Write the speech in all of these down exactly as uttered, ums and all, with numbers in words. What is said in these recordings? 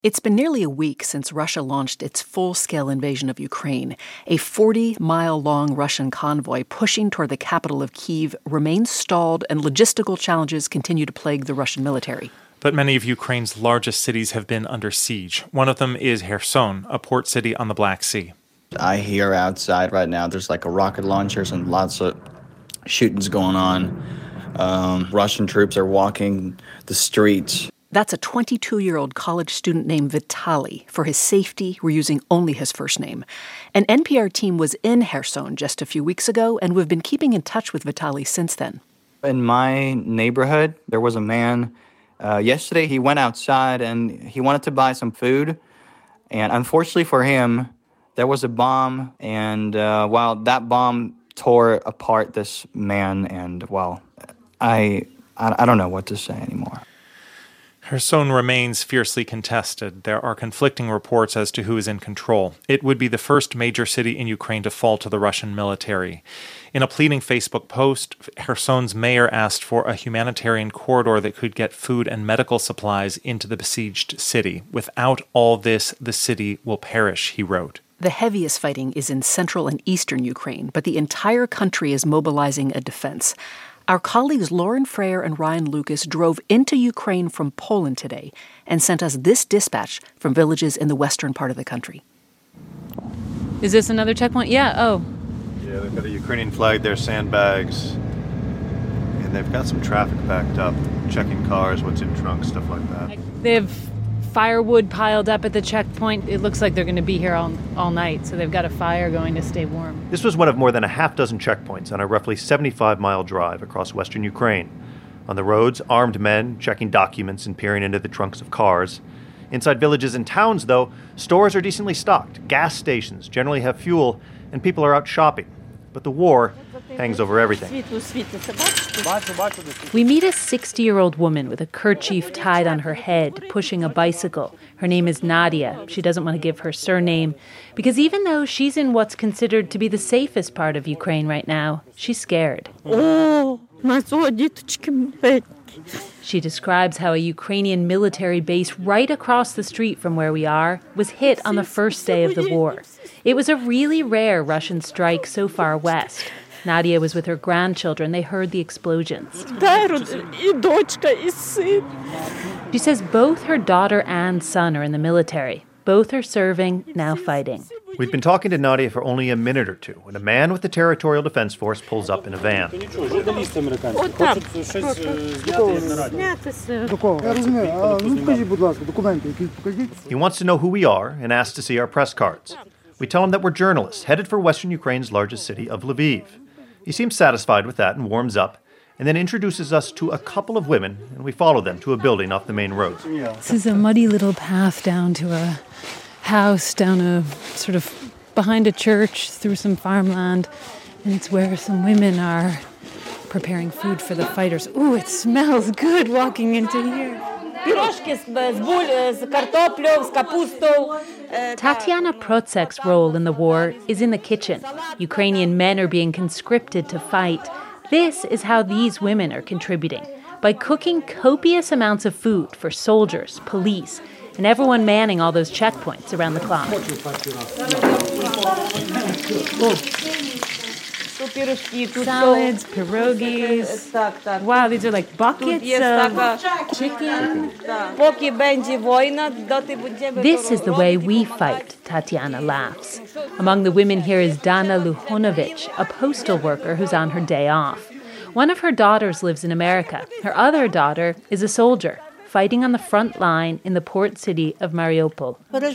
It's been nearly a week since Russia launched its full-scale invasion of Ukraine. A forty-mile-long Russian convoy pushing toward the capital of Kyiv remains stalled, and logistical challenges continue to plague the Russian military. But many of Ukraine's largest cities have been under siege. One of them is Kherson, a port city on the Black Sea. I hear outside right now there's like a rocket launchers and lots of shootings going on. Um, Russian troops are walking the streets. That's a twenty-two-year-old college student named Vitaly. For his safety, we're using only his first name. An N P R team was in Kherson just a few weeks ago, and we've been keeping in touch with Vitaly since then. In my neighborhood, there was a man. Uh, yesterday, he went outside and he wanted to buy some food. And unfortunately for him, there was a bomb. And uh, while that bomb tore apart this man, and well, I, I, I don't know what to say anymore. Kherson remains fiercely contested. There are conflicting reports as to who is in control. It would be the first major city in Ukraine to fall to the Russian military. In a pleading Facebook post, Kherson's mayor asked for a humanitarian corridor that could get food and medical supplies into the besieged city. Without all this, the city will perish, he wrote. The heaviest fighting is in central and eastern Ukraine, but the entire country is mobilizing a defense. Our colleagues Lauren Freyer and Ryan Lucas drove into Ukraine from Poland today and sent us this dispatch from villages in the western part of the country. Is this another checkpoint? Yeah, oh. Yeah, they've got a Ukrainian flag there, sandbags, and they've got some traffic backed up, checking cars, what's in trunks, stuff like that. They have firewood piled up at the checkpoint. It looks like they're going to be here all, all night, so they've got a fire going to stay warm. This was one of more than a half dozen checkpoints on a roughly seventy-five mile drive across western Ukraine. On the roads, armed men checking documents and peering into the trunks of cars. Inside villages and towns, though, stores are decently stocked. Gas stations generally have fuel, and people are out shopping. But the war hangs over everything. We meet a sixty-year-old woman with a kerchief tied on her head, pushing a bicycle. Her name is Nadia. She doesn't want to give her surname, because even though she's in what's considered to be the safest part of Ukraine right now, she's scared. She describes how a Ukrainian military base right across the street from where we are was hit on the first day of the war. It was a really rare Russian strike so far west. Nadia was with her grandchildren. They heard the explosions. She says both her daughter and son are in the military. Both are serving, now fighting. We've been talking to Nadia for only a minute or two when a man with the Territorial Defense Force pulls up in a van. He wants to know who we are and asks to see our press cards. We tell him that we're journalists headed for western Ukraine's largest city of Lviv. He seems satisfied with that and warms up, and then introduces us to a couple of women, and we follow them to a building off the main road. This is a muddy little path down to a house, down a sort of behind a church, through some farmland, and it's where some women are preparing food for the fighters. Ooh, it smells good walking into here. Tatiana Protsek's role in the war is in the kitchen. Ukrainian men are being conscripted to fight. This is how these women are contributing, by cooking copious amounts of food for soldiers, police, and everyone manning all those checkpoints around the clock. Salads, pierogies. Wow, these are like buckets of chicken. This is the way we fight, Tatiana laughs. Among the women here is Dana Luhonovich, a postal worker who's on her day off. One of her daughters lives in America. Her other daughter is a soldier, fighting on the front line in the port city of Mariupol.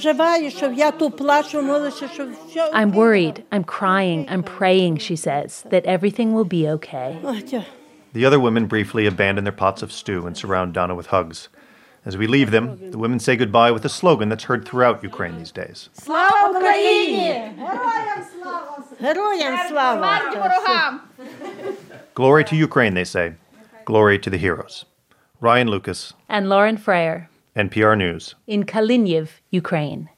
I'm worried, I'm crying, I'm praying, she says, that everything will be okay. The other women briefly abandon their pots of stew and surround Dana with hugs. As we leave them, the women say goodbye with a slogan that's heard throughout Ukraine these days. Slava Ukraini! Героям слава! Glory to Ukraine, they say. Glory to the heroes. Ryan Lucas and Lauren Freyer, N P R News, in Kaliniv, Ukraine.